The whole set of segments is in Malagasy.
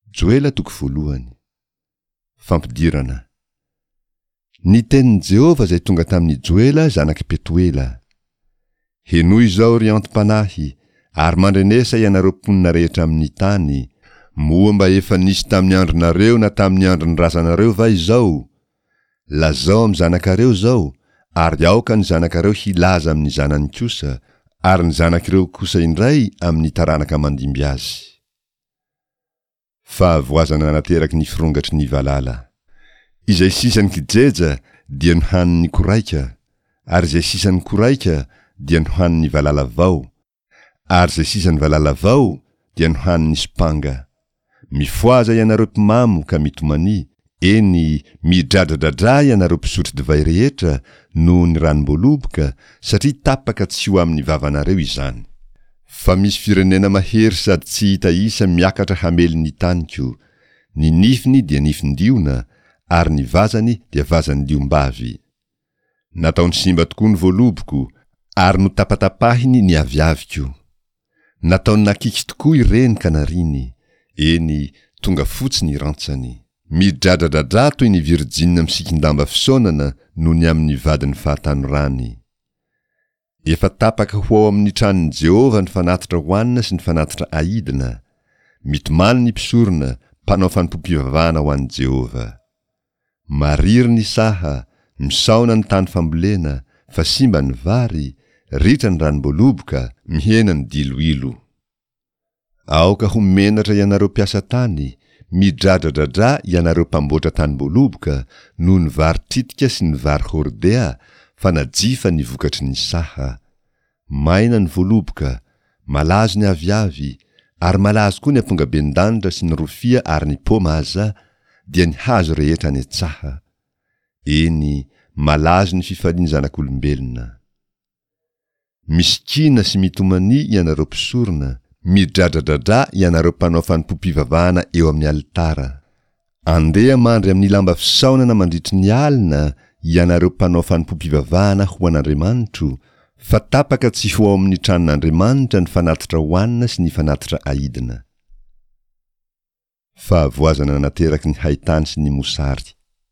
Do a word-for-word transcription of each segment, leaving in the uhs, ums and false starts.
Joela toko voalohany. Fampidirana. Ny tenin'i Jehova zay tonga tamin'ny Joela zanaky Petuela. Henoy zao ry antom-panahy, ary mandrenesa ianareo mponina rehetra amin'ny tany, moa mba efa nisy tamin'ny andronareo na tamin'ny andron'ny razanareo va izao. Lazao amin'ny zanakareo zao, ary aoka ny zanakareo hilaza amin'ny zanany kosa, ary ny zanakireo kosa indray amin'ny taranaka mandimby azy. Fa voazana nateraky ny firongatry ny valala. Izay sisany kijeja dia ny hanin'ny koraika, ary izay sisany koraika dia ny hanin'ny valala vao, ary izay sisany valala vao dia ny hanin'ny spanga. Mifoaza ianareo mpimamo ka mitomany, eny midradradradra ianareo mpisotro divay rehetra no ny ranom-boaloboka, satria tapaka tsy ho amin'ny vavanareo izany. Fa misy firenena mahery sady tsy hita isa miakatra hamely ny taniko. Ny nifiny dia nifin-diona, ary ny vazany dia vazan-diom-bavy. Nataony simba tokoa ny voaloboko, ary no tapatapahiny ny aviaviko. Nataony nakiky tokoa ireny ka nariny, eny tonga fotsiny rantsany. Midradradradra toy ny virjinina misikindamba fisaonana no ny amin'ny vadiny fahatanorany. Efa tapaka ho ao amin'ny tranon'i Jehova ny fanatitra hoanina sy ny fanatitra aidina. Mitomany ny mpisorona, mpanao fanimpom-pivavahana ho an'i Jehova. Mariry ny saha, misaona ny tany fambolena, fa simba ny vary, ritra ny ranom-boaloboka, mihena ny diloilo. Aoka ho menatra ianareo mpiasa tany, midradradradra ianareo mpamboatra tany-boaloboka, no ny vary tritika sy ny vary hordea, fa najifa ny vokatry ny saha. Maina ny voaloboka, malazo ny aviavy, ary malazo koa ny ampongaben-danitra sy ny rofia ary ny pômaza, dia ny hazo rehetra ny tsaha. Eny, malazo ny fifaliany zanak'olombelona. Misikina sy mitomany ianareo mpisorona, midradradradra ianareo mpanao fanimpom-pivavahana eo amin'ny alitara. Andeha mandry amin'ny lamba fisaonana mandritry ny alina, ianareo mpanao fanimpom-pivavahana ho an'Andriamanitro, fa tapaka tsy ho ao amin'ny tranon'Andriamanitra ny fanatitra hoanina sy ny fanatitra aidina. Fa voazana nateraky ny haitany sy ny mosary.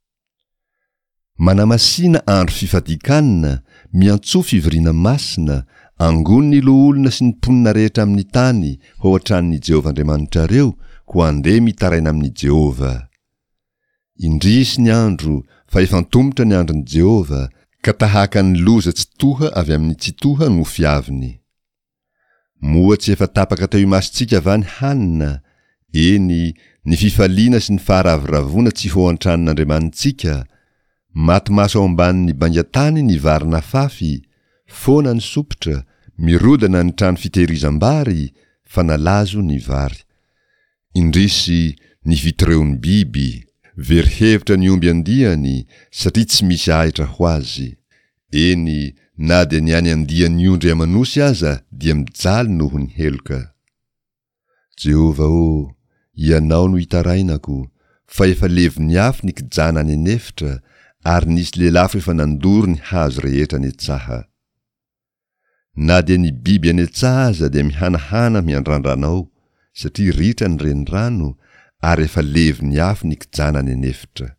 Manamasina andro fifadikanina, miantso fivoriana masina, angony ny loholona sy ny mponina rehetra amin'ny tany, ho an-tranon'i Jehova Andriamanitrareo, ho andeha mitaraina amin'ny Jehova. Indrisy ny andro, fa efa antomotra ny andron'i Jehova, ka tahaka ny loza tsy toha avy amin'ny tsy toha no fiaviny. Moa tsy efa tapaka teo imasitsika va ny hanina, eny ny fifaliana sy ny faharaviravona tsy ho an-tranon'Andriamanitsika. Matimaso ao ambanin'ny bangatany ny varina fafy, fona ny sopotra, mirodana ny trano fitehirizam-bary, fa nalazo ny vary. Indrisy ny vitreon'ny biby, very hevitra ny omby andiany, satria tsy misy ahitra ho azy. Eny, na dia ny any andian'ny ondry amanosy aza, dia mijaly noho ny heloka. Jehova o, ianao no hitarainako, fa efa levo ny afo ny kijana any anefitra, ary nisy lelafo efa nandoro ny hazo rehetra ny tsaha. Na dia ny biby any tsaha aza dia mihanahana miandrandranao, satria ritra ny renirano, ary efa levo ny afo ny kijana any anefitra.